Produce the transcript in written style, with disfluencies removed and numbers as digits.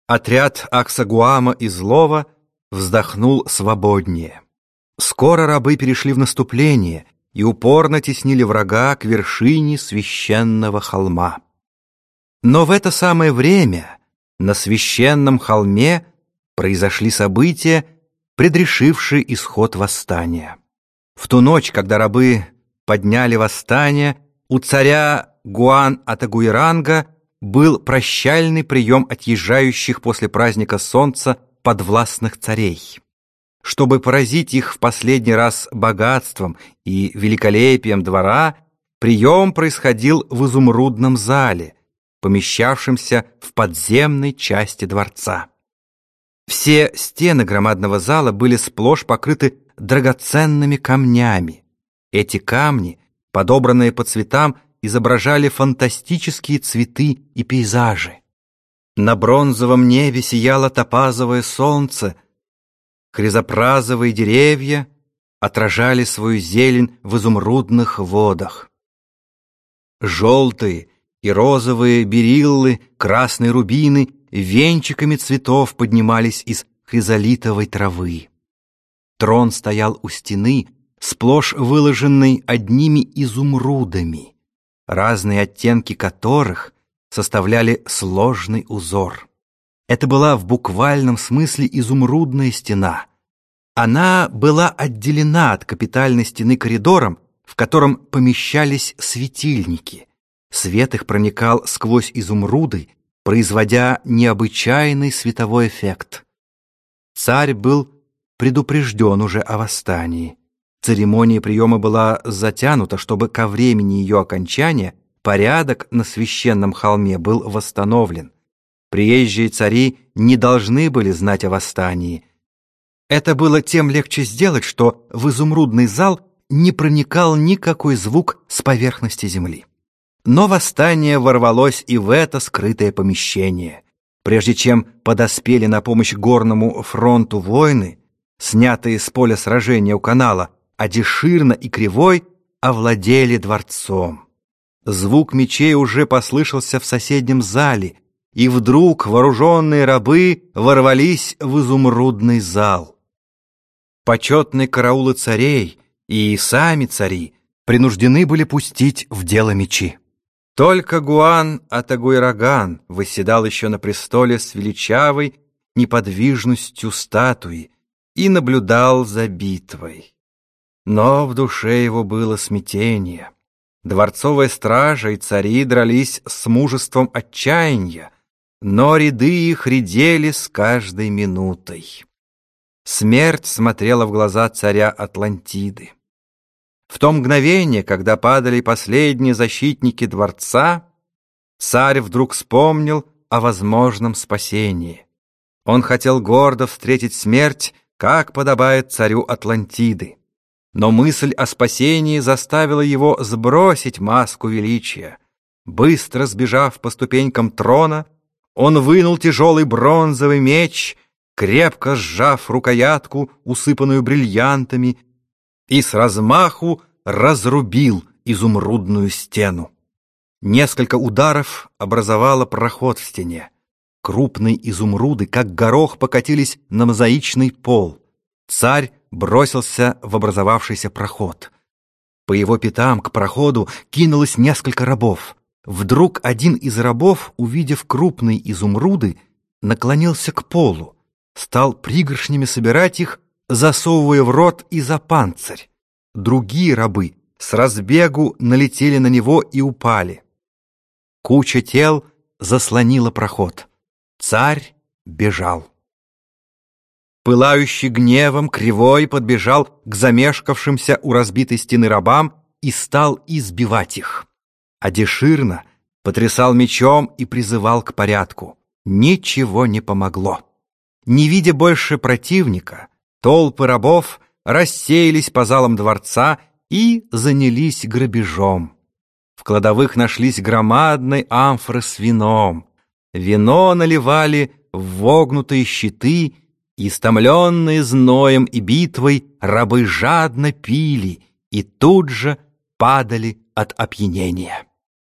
Отряд Аксагуама и Злого вздохнул свободнее. Скоро рабы перешли в наступление и упорно теснили врага к вершине священного холма. Но в это самое время на священном холме произошли события, предрешившие исход восстания. В ту ночь, когда рабы подняли восстание, у царя Гуан-Атагуйранга был прощальный прием отъезжающих после праздника солнца подвластных царей. Чтобы поразить их в последний раз богатством и великолепием двора, прием происходил в изумрудном зале, помещавшемся в подземной части дворца. Все стены громадного зала были сплошь покрыты драгоценными камнями. Эти камни, подобранные по цветам, изображали фантастические цветы и пейзажи. На бронзовом небе сияло топазовое солнце, хризопразовые деревья отражали свою зелень в изумрудных водах. Желтые и розовые бериллы, красные рубины венчиками цветов поднимались из хризолитовой травы. Трон стоял у стены, сплошь выложенный одними изумрудами, разные оттенки которых составляли сложный узор. Это была в буквальном смысле изумрудная стена. Она была отделена от капитальной стены коридором, в котором помещались светильники. Свет их проникал сквозь изумруды, производя необычайный световой эффект. Царь был предупрежден уже о восстании. Церемония приема была затянута, чтобы ко времени ее окончания порядок на священном холме был восстановлен. Приезжие цари не должны были знать о восстании. Это было тем легче сделать, что в изумрудный зал не проникал никакой звук с поверхности земли. Но восстание ворвалось и в это скрытое помещение. Прежде чем подоспели на помощь горному фронту воины, снятые с поля сражения у канала, Адиширна и Кривой овладели дворцом. Звук мечей уже послышался в соседнем зале, и вдруг вооруженные рабы ворвались в изумрудный зал. Почетные караулы царей и сами цари принуждены были пустить в дело мечи. Только Гуан-Атагуйраган восседал еще на престоле с величавой неподвижностью статуи и наблюдал за битвой. Но в душе его было смятение. Дворцовая стража и цари дрались с мужеством отчаяния, но ряды их редели с каждой минутой. Смерть смотрела в глаза царя Атлантиды. В то мгновение, когда падали последние защитники дворца, царь вдруг вспомнил о возможном спасении. Он хотел гордо встретить смерть, как подобает царю Атлантиды. Но мысль о спасении заставила его сбросить маску величия. Быстро сбежав по ступенькам трона, он вынул тяжелый бронзовый меч, крепко сжав рукоятку, усыпанную бриллиантами, и с размаху разрубил изумрудную стену. Несколько ударов образовало проход в стене. Крупные изумруды, как горох, покатились на мозаичный пол. Царь бросился в образовавшийся проход. По его пятам к проходу кинулось несколько рабов. Вдруг один из рабов, увидев крупные изумруды, наклонился к полу, стал пригоршнями собирать их, засовывая в рот и за панцирь. Другие рабы с разбегу налетели на него и упали. Куча тел заслонила проход. Царь бежал. Пылающий гневом, Кривой подбежал к замешкавшимся у разбитой стены рабам и стал избивать их. Адиширна потрясал мечом и призывал к порядку. Ничего не помогло. Не видя больше противника, толпы рабов рассеялись по залам дворца и занялись грабежом. В кладовых нашлись громадные амфоры с вином. Вино наливали в вогнутые щиты, и, истомленные зноем и битвой, рабы жадно пили и тут же падали от опьянения.